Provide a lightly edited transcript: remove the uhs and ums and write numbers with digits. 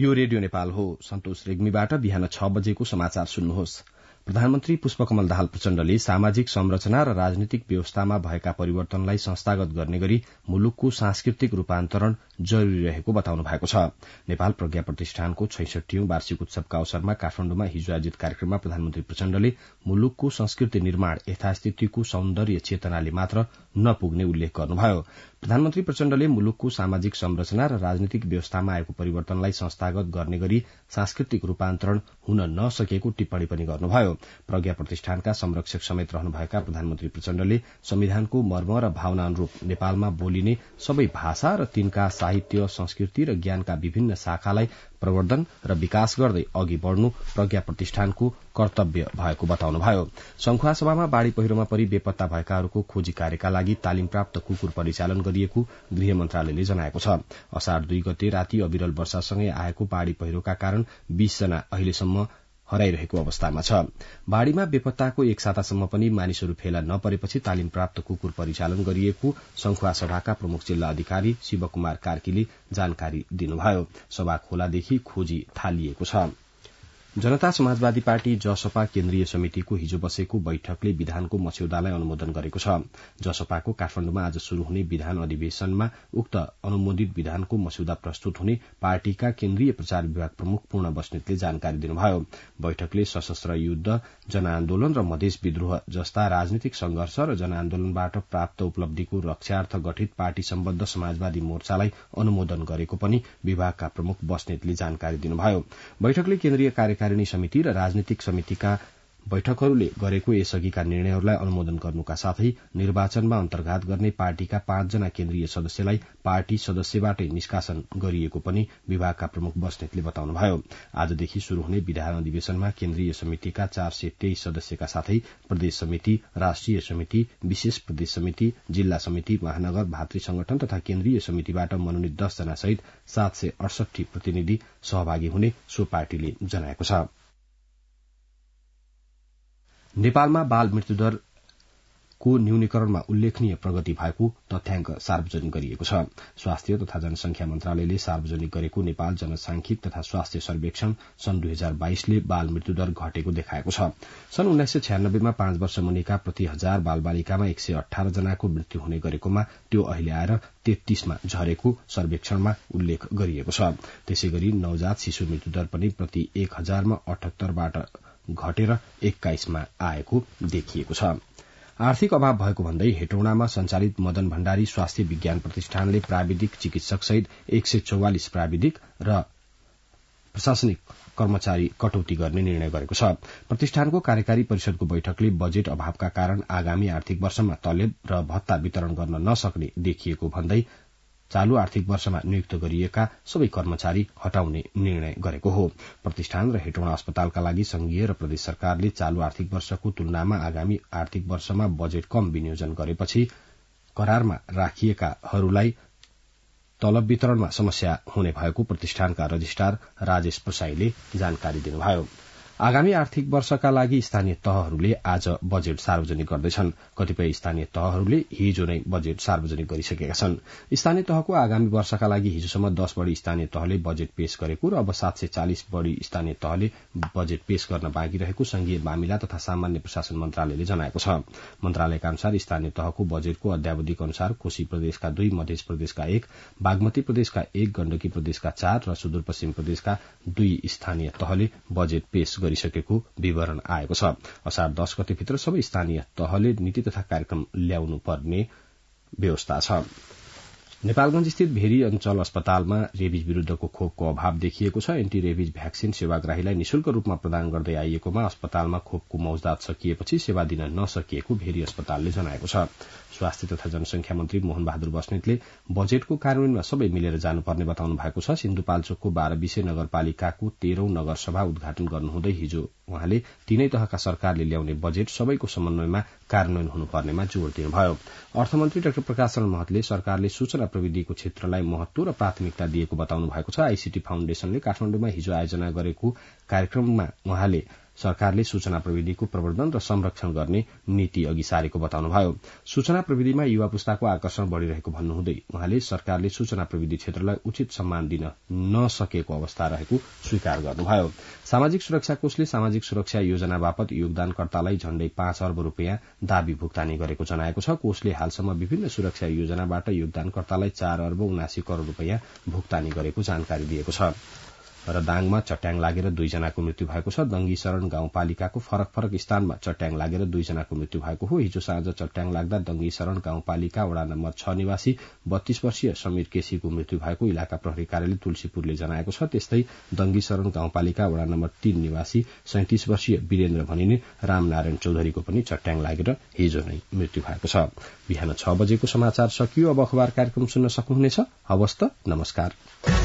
यो रेडियो नेपाल हो। सन्तोष रेग्मीबाट बिहान 6 बजेको समाचार सुन्नुहोस्। प्रधानमन्त्री पुष्पकमल दाहाल प्रचण्डले सामाजिक संरचना र राजनीतिक व्यवस्थामा भएका परिवर्तनलाई संस्थागत गर्ने गरी मुलुकको सांस्कृतिक रूपान्तरण जरूरी रहेको बताउनु भएको छ। नेपाल प्रज्ञा प्रतिष्ठानको 66औं वार्षिक उत्सवका अवसरमा काठमाण्डुमा हिजो आयोजित कार्यक्रममा प्रधानमन्त्री प्रचण्डले मुलुकको संस्कृति निर्माण यथास्थितिको सौन्दर्य चेतनाले मात्र नपुग्ने उल्लेख गर्नुभयो। प्रधानमन्त्री प्रचण्डले मुलुकको सामाजिक संरचना र राजनीतिक व्यवस्थामा आएको परिवर्तनलाई संस्थागत गर्ने गरी सांस्कृतिक रूपान्तरण हुन नसकेको टिप्पणी पनि गर्नुभयो। प्रज्ञा प्रतिष्ठानका संरक्षक समेत रहनुभएका प्रधानमन्त्री प्रचण्डले संविधानको मर्म र भावना अनुरूप नेपालमा बोलिने सबै भाषा र तिनका साहित्य, संस्कृति र ज्ञानका विभिन्न शाखालाई प्रवर्धन र विकास गर्दै अघि बढ़नु प्रज्ञा प्रतिष्ठानको कर्तव्य भएको बताउनुभयो। संखुवासभामा बाढ़ी पहिरोमा परि बेपत्ता भएकाहरूको खोजी कार्यका लागि तालिम प्राप्त कुकुर परिचालन गरिएको गृह मन्त्रालयले जनाएको छ। असार 2 गते राति अविरल वर्षासँगै आएको बाढ़ी पहिरोका कारण 20 जना अहिलेसम्म हराइरहेको अवस्थामा छ। बाढ़ीमा बेपत्ताको 1 सातासम्म पनि मानिसहरू फेला नपरेपछि तालिम प्राप्त कुकुर परिचालन गरिएको संखुवासभाका प्रमुख जिल्ला अधिकारी शिवकुमार कार्कीले जानकारी दिनुभयो। सभा खोलादेखि खोजी थालिएको छ। जनता समाजवादी पार्टी जसपा केन्द्रीय समितिको हिजो बसेको बैठकले विधानको मस्यौदालाई अनुमोदन गरेको छ। जसपाको काठमाण्डुमा आज शुरू हुने विधान अधिवेशनमा उक्त अनुमोदित विधानको मस्यौदा प्रस्तुत हुने पार्टीका केन्द्रीय प्रचार विभाग प्रमुख पूर्ण बस्नेतले जानकारी दिनुभयो। बैठकले सशस्त्र युद्ध, जनआन्दोलन र मधेस विद्रोह जस्ता राजनीतिक संघर्ष र जनआन्दोलनबाट प्राप्त उपलब्धिको रक्षार्थ गठित पार्टी सम्बद्ध समाजवादी मोर्चालाई अनुमोदन गरेको पनि विभागका प्रमुख बस्नेतले जानकारी दिनुभयो। बैठकले केन्द्रीय कार्यकारिणी समिति र राजनीतिक समितिका बैठकहरूले गरेको यसअघिका निर्णयहरूलाई अनुमोदन गर्नुका साथै निर्वाचनमा अन्तर्घात गर्ने पार्टीका 5 जना केन्द्रीय सदस्यलाई पार्टी सदस्यबाटै निष्कासन गरिएको पनि विभागका प्रमुख बस्नेतले बताउनुभयो। आजदेखि शुरू हुने विधान अधिवेशनमा केन्द्रीय समितिका 423 सदस्यका साथै प्रदेश समिति, राष्ट्रिय समिति, विशेष प्रदेश समिति, जिल्ला समिति, महानगर, भातृ संगठन तथा केन्द्रीय समितिबाट मनोनित 10 जना सहित 768 प्रतिनिधि सहभागी हुने सो पार्टीले जनाएको छ। नेपालमा बाल मृत्युदरको न्यूनीकरणमा उल्लेखनीय प्रगति भएको तथ्याङ्क सार्वजनिक गरिएको छ। स्वास्थ्य तथा जनसंख्या मन्त्रालयले सार्वजनिक गरेको नेपाल जनसांख्यिक तथा स्वास्थ्य सर्वेक्षण सन् 2022ले बाल मृत्युदर घटेको देखाएको छ। सन् 1996 मा 5 वर्ष मुनिका प्रति 1000 बालबालिकामा 118 जनाको मृत्यु हुने गरेकोमा त्यो अहिले आएर 33 मा झरेको सर्वेक्षणमा उल्लेख गरिएको छ। त्यसैगरी नवजात शिशु मृत्युदर पनि प्रति 1000 मा 78 बाट घटेर 21 मा आएको देखिएको छ। आर्थिक अभाव भएको भन्दै हेटौडामा संचालित मदन भण्डारी स्वास्थ्य विज्ञान प्रतिष्ठानले प्राविधिक चिकित्सक सहित 144 प्राविधिक र प्रशासनिक कर्मचारी कटौती गर्ने निर्णय गरेको छ। प्रतिष्ठानको कार्यकारी परिषदको बैठकले बजेट अभावका कारण आगामी आर्थिक वर्षमा तलब र भत्ता वितरण गर्न नसक्ने देखिएको भन्दै चालू आर्थिक वर्षमा नियुक्त गरिएका सबै कर्मचारी हटाउने निर्णय गरेको हो। प्रतिष्ठान र हेटौडा अस्पतालका लागि संघीय र प्रदेश सरकारले चालू आर्थिक वर्षको तुलनामा आगामी आर्थिक वर्षमा बजेट कम विनियोजन गरेपछि करारमा राखिएकाहरूलाई तलब वितरणमा समस्या हुने भएको प्रतिष्ठानका रजिस्ट्रार राजेश प्रसाईले जानकारी दिनुभयो। आगामी आर्थिक वर्षका लागि स्थानीय तहहरूले आज बजेट सार्वजनिक गर्दैछन्। कतिपय स्थानीय तहहरूले हिजो नै बजेट सार्वजनिक गरिसकेका छन्। स्थानीय तहको आगामी वर्षका लागि हिजोसम्म 10 बढी स्थानीय तहले बजेट पेश गरेको र अब 740 बढी स्थानीय तहले बजेट पेश गर्न बाँकी रहेको संघीय मामिला तथा सामान्य प्रशासन मन्त्रालयले जनाएको छ। मन्त्रालयका अनुसार स्थानीय तहको बजेटको अध्यावधिक अनुसार कोशी प्रदेशका 2, मध्य प्रदेशका 1, बागमती प्रदेशका 1, गण्डकी प्रदेशका 4 र सुदूरपश्चिम प्रदेशका 2 स्थानीय तहले बजेट पेश गरिसकेको विवरण आएको छ। असार 10 गतेभित्र सबै स्थानीय तहले नीति तथा कार्यक्रम ल्याउनु पर्ने व्यवस्था छ। नेपालगंज स्थित भेरी अञ्चल अस्पतालमा रेबिज विरूद्धको खोपको अभाव देखिएको छ। एन्टी रेबिज भ्याक्सिन सेवाग्राहीलाई निशुल्क रूपमा प्रदान गर्दै आइएकोमा अस्पतालमा खोपको मौजदात सकिएपछि सेवा दिन नसकिएको भेरी अस्पतालले जनाएको छ। स्वास्थ्य तथा जनसंख्या मन्त्री मोहन बहादुर बस्नेतले बजेटको कार्यान्वयनमा सबै मिलेर जानुपर्ने बताउनु भएको छ। सिन्धुपाल्चोकको 12 विषय नगरपालिकाको 13औं नगरसभा उद्घाटन गर्नुहुँदै हिजो उहाँले तीनै तहका सरकारले ल्याउने बजेट सबैको समन्वयमा कार्यान्वयन हुनुपर्नेमा जोड़ दिनुभयो। अर्थमन्त्री डाक्टर प्रकाश चरण महतले सरकारले सूचना प्रविधिको क्षेत्रलाई महत्व र प्राथमिकता दिएको बताउनु भएको छ। आईसीटी फाउन्डेशनले काठमाडौँमा हिजो आयोजना गरेको कार्यक्रममा उहाँले सरकारले सूचना प्रविधिको प्रवर्धन र संरक्षण गर्ने नीति अघि सारेको बताउनुभयो। सूचना प्रविधिमा युवा पुस्ताको आकर्षण बढ़िरहेको भन्नुहुँदै उहाँले सरकारले सूचना प्रविधि क्षेत्रलाई उचित सम्मान दिन नसकेको अवस्था रहेको स्वीकार गर्नुभयो। सामाजिक सुरक्षा कोषले सामाजिक सुरक्षा योजना बापत योगदानकर्तालाई झण्डै 5 अर्ब रूपियाँ दाबी भुक्तानी गरेको जनाएको छ। कोषले हालसम्म विभिन्न सुरक्षा योजनाबाट योगदानकर्तालाई 4 अर्ब 79 करोड़ रूपियाँ भुक्तानी गरेको जानकारी दिएको छ। र दाङमा चट्याङ लागेर 2 जनाको मृत्यु भएको छ। दंगी शरण गाउँपालिकाको फरक फरक स्थानमा चट्याङ लागेर 2 जनाको मृत्यु भएको हो। हिजो साँझ चट्याङ लाग्दा दंगी शरण गाउँपालिका वडा नम्बर 6 निवासी 32 वर्षीय समीर केसीको मृत्यु भएको इलाका प्रहरी कार्यालय तुलसीपुरले जनाएको छ। त्यस्तै दंगी शरण गाउँपालिका वडा नम्बर 3 निवासी 37 वर्षीय वीरेन्द्र भनिने रामनारायण चौधरीको पनि चट्याङ लागेर हिजो नै मृत्यु भएको छ। बिहान 6 बजेको समाचार सकियो। अब अखबार कार्यक्रम सुन्न सक्नुहुनेछ। हवस् त, नमस्कार।